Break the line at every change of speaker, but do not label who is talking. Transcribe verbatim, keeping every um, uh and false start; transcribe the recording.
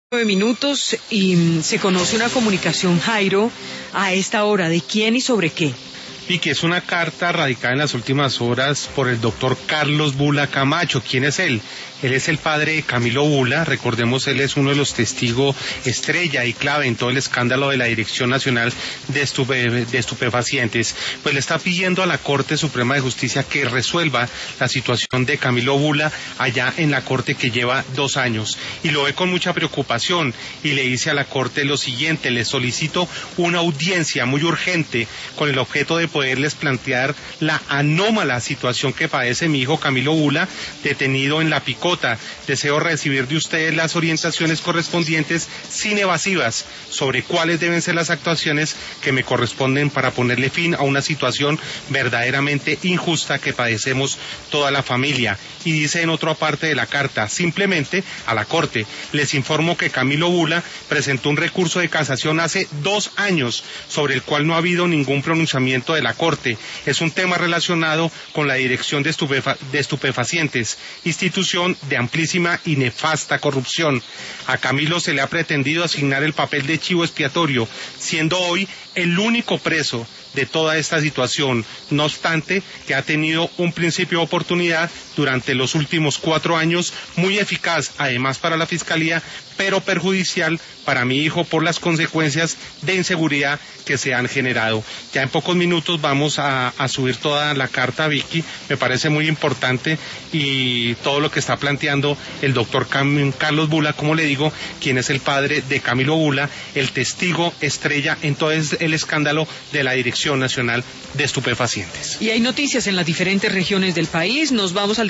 Nueve minutos y se conoce una comunicación, Jairo, a esta hora. ¿De quién y sobre qué?
Y que es una carta radicada en las últimas horas por el doctor Carlos Bula Camacho. ¿Quién es él? Él es el padre de Camilo Bula. Recordemos, él es uno de los testigos estrella y clave en todo el escándalo de la Dirección Nacional de, Estupe, de Estupefacientes. Pues le está pidiendo a la Corte Suprema de Justicia que resuelva la situación de Camilo Bula allá en la Corte, que lleva dos años. Y lo ve con mucha preocupación y le dice a la Corte lo siguiente: le solicito una audiencia muy urgente con el objeto de poderles plantear la anómala situación que padece mi hijo Camilo Bula, detenido en La Picota. Deseo recibir de ustedes las orientaciones correspondientes, sin evasivas, sobre cuáles deben ser las actuaciones que me corresponden para ponerle fin a una situación verdaderamente injusta que padecemos toda la familia. Y dice en otra parte de la carta: simplemente a la Corte les informo que Camilo Bula presentó un recurso de casación hace dos años, sobre el cual no ha habido ningún pronunciamiento de la Corte. Es un tema relacionado con la Dirección de, Estupefa de Estupefacientes, institución de amplísima y nefasta corrupción. A Camilo se le ha pretendido asignar el papel de chivo expiatorio, siendo hoy el único preso de toda esta situación, no obstante que ha tenido un principio de oportunidad durante los últimos cuatro años, muy eficaz además para la Fiscalía, pero perjudicial para mi hijo por las consecuencias de inseguridad que se han generado. Ya en pocos minutos vamos a, a subir toda la carta a Vicky, me parece muy importante, y todo lo que está planteando el doctor Carlos Bula, como le digo, quien es el padre de Camilo Bula, el testigo estrella en todo el escándalo de la Dirección Nacional de Estupefacientes.
Y hay noticias en las diferentes regiones del país. Nos vamos al